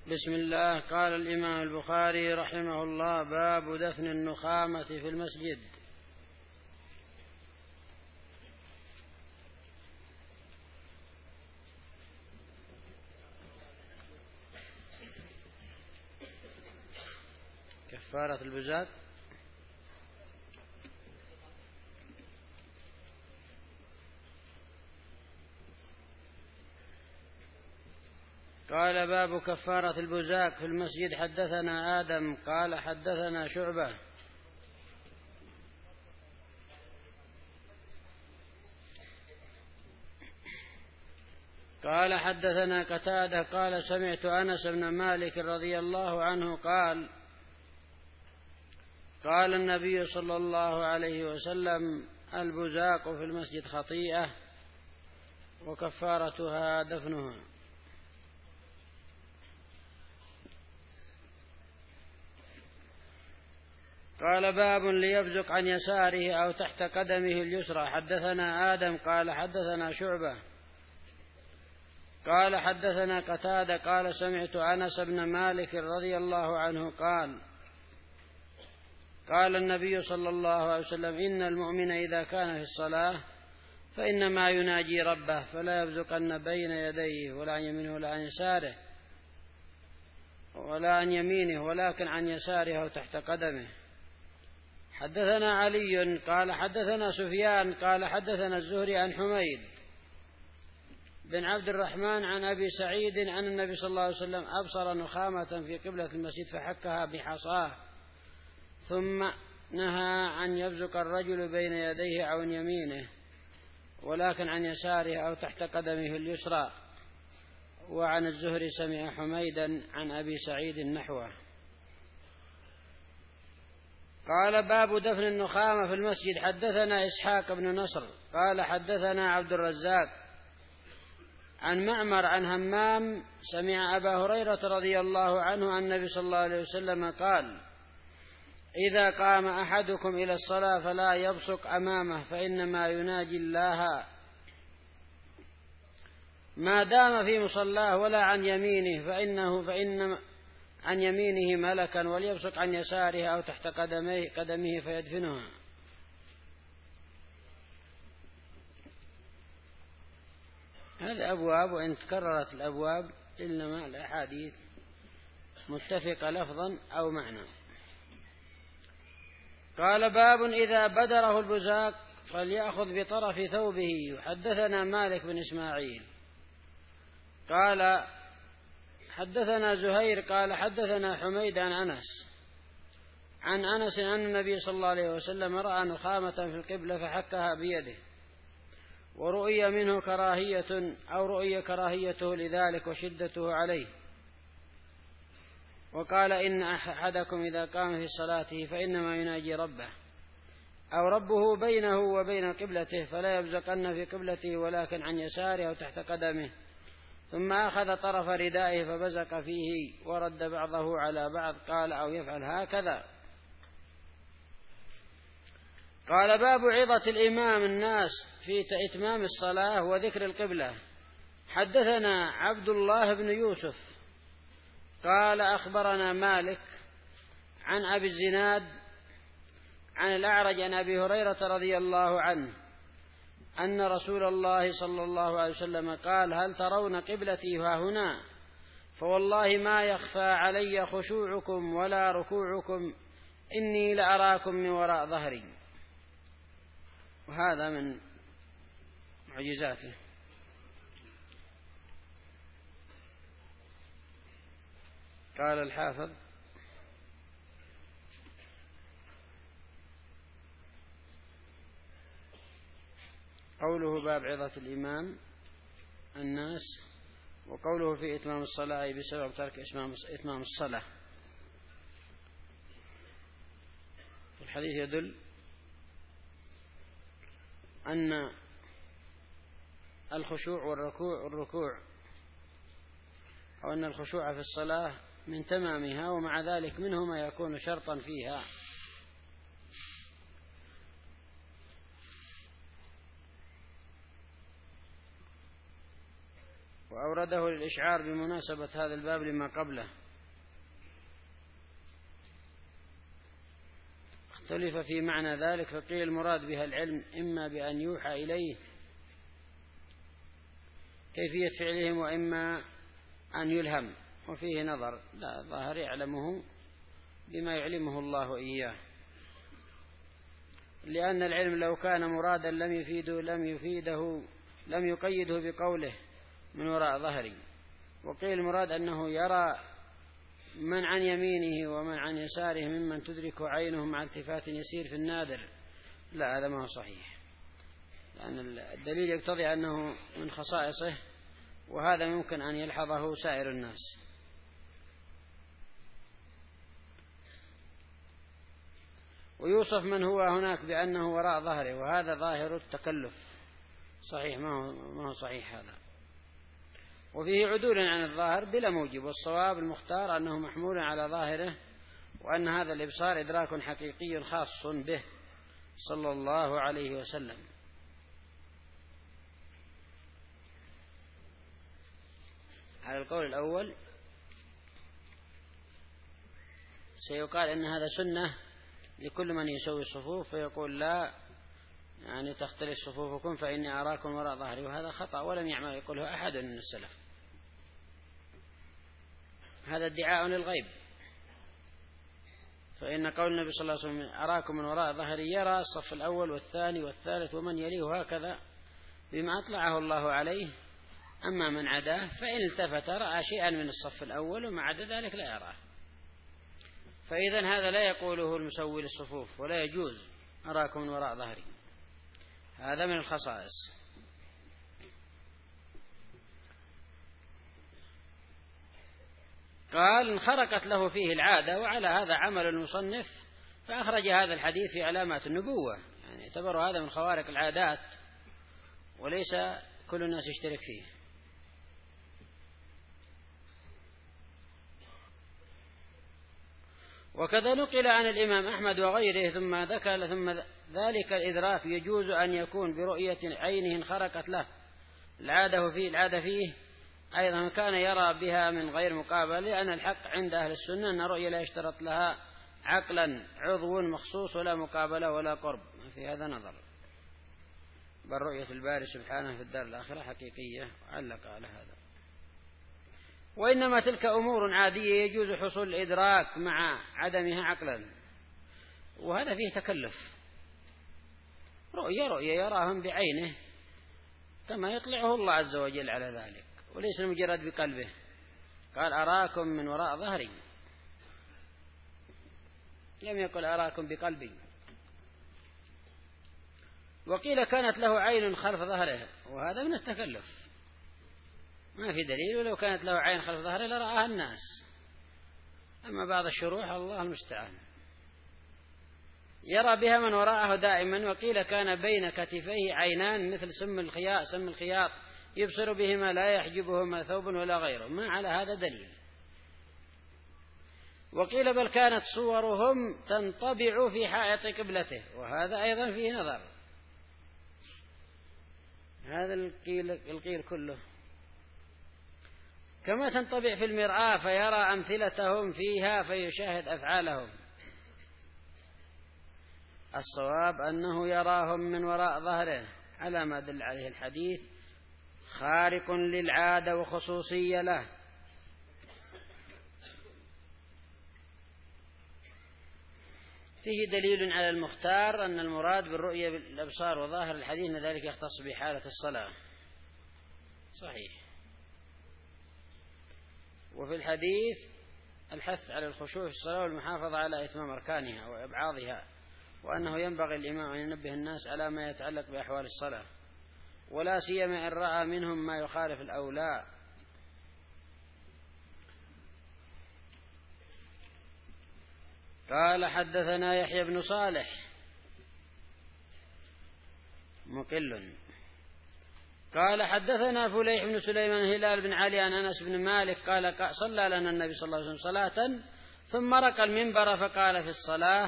بسم الله. قال الإمام البخاري رحمه الله: باب دفن النخامة في المسجد. كفارة البزاق. قال: باب كفارة البزاق في المسجد. حدثنا آدم قال حدثنا شعبة قال حدثنا قتادة قال: سمعت أنس بن مالك رضي الله عنه قال: قال النبي صلى الله عليه وسلم: البزاق في المسجد خطيئة وكفارتها دفنها. قال: باب ليبزق عن يساره أو تحت قدمه اليسرى. حدثنا آدم قال حدثنا شعبة قال حدثنا قتادة قال: سمعت أنس بن مالك رضي الله عنه قال: قال النبي صلى الله عليه وسلم: إن المؤمن إذا كان في الصلاة فإنما يناجي ربه فلا يبزقن بين يديه ولا عن يمينه ولا عن يساره ولا عن يمينه ولكن عن يساره أو تحت قدمه. حدثنا علي قال حدثنا سفيان قال حدثنا الزهري عن حميد بن عبد الرحمن عن أبي سعيد أن النبي صلى الله عليه وسلم أبصر نخامة في قبلة المسجد فحكها بحصاه، ثم نهى عن يبزق الرجل بين يديه أو عن يمينه ولكن عن يساره أو تحت قدمه اليسرى. وعن الزهري سمع حميدا عن أبي سعيد نحوه. قال: باب دفن النخامة في المسجد. حدثنا إسحاق بن نصر قال حدثنا عبد الرزاق عن معمر عن همام سمع أبا هريرة رضي الله عنه عن النبي صلى الله عليه وسلم قال: إذا قام أحدكم إلى الصلاة فلا يبصق أمامه فإنما يناجي الله ما دام في مصلاه، ولا عن يمينه فإن عن يمينه ملكا، وليبصق عن يساره أو تحت قدمه فيدفنها. هذه أبواب، وإن تكررت الأبواب إنما الأحاديث متفقة لفظا أو معنى. قال: باب إذا بدره البزاق فليأخذ بطرف ثوبه. حدثنا مالك بن إسماعيل قال حدثنا زهير قال حدثنا حميد عن أنس أن النبي صلى الله عليه وسلم رأى نخامة في القبلة فحكها بيده، ورؤي منه كراهية أو رؤي كراهيته لذلك وشدته عليه، وقال: إن أحدكم إذا قام في صلاته فإنما يناجي ربه أو ربه بينه وبين قبلته فلا يبزقن في قبلته ولكن عن يساره أو تحت قدمه. ثم أخذ طرف ردائه فبزق فيه ورد بعضه على بعض. قال: أو يفعل هكذا. قال: باب عظة الإمام الناس في إتمام الصلاة وذكر القبلة. حدثنا عبد الله بن يوسف قال أخبرنا مالك عن أبي الزناد عن الأعرج عن أبي هريرة رضي الله عنه أن رسول الله صلى الله عليه وسلم قال: هل ترون قبلتي هاهنا؟ فوالله ما يخفى علي خشوعكم ولا ركوعكم، إني لأراكم من وراء ظهري. وهذا من معجزاته. قال الحافظ: قوله باب عظة الإمام الناس، وقوله في إتمام الصلاة بسبب ترك إتمام الصلاة. الحديث يدل أن الخشوع والركوع أو أن الخشوع في الصلاة من تمامها، ومع ذلك منه ما يكون شرطا فيها. وأورده للإشعار بمناسبة هذا الباب لما قبله. اختلف في معنى ذلك، فقيل المراد بها العلم إما بأن يوحى إليه كيفية فعلهم، وإما أن يلهم، وفيه نظر، لا ظاهر يعلمه بما يعلمه الله إياه، لأن العلم لو كان مرادا لم يقيده بقوله من وراء ظهري. وقيل المراد أنه يرى من عن يمينه ومن عن يساره ممن تدرك عينه مع التفات يسير في النادر. لا، هذا ما هو صحيح، لأن الدليل يقتضي أنه من خصائصه، وهذا ممكن أن يلحظه سائر الناس. ويوصف من هو هناك بأنه وراء ظهره، وهذا ظاهر التكلف، صحيح ما هو صحيح هذا، وفيه عدول عن الظاهر بلا موجب. والصواب المختار أنه محمول على ظاهره، وأن هذا الإبصار إدراك حقيقي خاص به صلى الله عليه وسلم. على القول الأول سيقال أن هذا سنة لكل من يسوي الصفوف، فيقول لا، يعني تختلف صفوفكم فإني أراكم وراء ظهري، وهذا خطأ ولم يقوله أحد من السلف. هذا ادعاء للغيب، فإن قول النبي صلى الله عليه وسلم أراكم من وراء ظهري يرى الصف الأول والثاني والثالث ومن يليه هكذا بما أطلعه الله عليه. أما من عداه فإن التفت رأى شيئا من الصف الأول وما عدا ذلك لا يراه. فإذا هذا لا يقوله المسوي للصفوف، ولا يجوز أراكم من وراء ظهري، هذا من الخصائص. قال انخرقت له فيه العادة، وعلى هذا عمل المصنف، فأخرج هذا الحديث في علامات النبوة، يعني يعتبر هذا من خوارق العادات، وليس كل الناس يشترك فيه. وكذا نقل عن الإمام أحمد وغيره ثم ذلك الإدراك يجوز أن يكون برؤية عينه انخرقت له العادة فيه أيضا كان يرى بها من غير مقابل، لأن الحق عند أهل السنة أن الرؤية لا يشترط لها عقلا عضو مخصوص ولا مقابلة ولا قرب، في هذا نظر، بل رؤية الباري سبحانه في الدار الآخرة حقيقية، علق على هذا. وإنما تلك أمور عادية يجوز حصول الإدراك مع عدمها عقلا، وهذا فيه تكلف. رؤية يراهم بعينه كما يطلعه الله عز وجل على ذلك، وليس مجرد بقلبه. قال أراكم من وراء ظهري، لم يقل أراكم بقلبي. وقيل كانت له عين خلف ظهره، وهذا من التكلف، ما في دليل، ولو كانت له عين خلف ظهره لرآها الناس. أما بعض الشروح الله المستعان يرى بها من وراءه دائما. وقيل كان بين كتفيه عينان مثل سم الخياط يبصر بهما لا يحجبهما ثوب ولا غيره، ما على هذا دليل. وقيل بل كانت صورهم تنطبع في حائط قبلته، وهذا أيضا فيه نظر، هذا القيل كله. كما تنطبع في المرآة فيرى أمثلتهم فيها فيشاهد أفعالهم. الصواب أنه يراهم من وراء ظهره على ما دل عليه الحديث، خارق للعادة وخصوصية له. فيه دليل على المختار أن المراد بالرؤية بالأبصار وظاهر الحديث أن ذلك يختص بحالة الصلاة، صحيح. وفي الحديث الحث على الخشوع في الصلاة والمحافظة على إتمام أركانها وإبعاضها، وأنه ينبغي الإمام أن ينبه الناس على ما يتعلق بأحوال الصلاة، ولا سيما إن رأى منهم ما يخالف الأولى. قال حدثنا يحيى بن صالح مقل قال حدثنا فليح بن سليمان هلال بن علي عن أنس بن مالك قال صلى لنا النبي صلى الله عليه وسلم صلاة ثم رقى المنبر فقال في الصلاة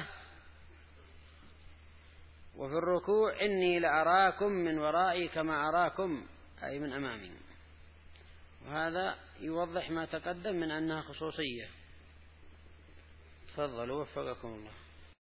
وفي الركوع إني لأراكم من ورائي كما أراكم، أي من أمامي. وهذا يوضح ما تقدم من أنها خصوصية. تفضلوا وفقكم الله.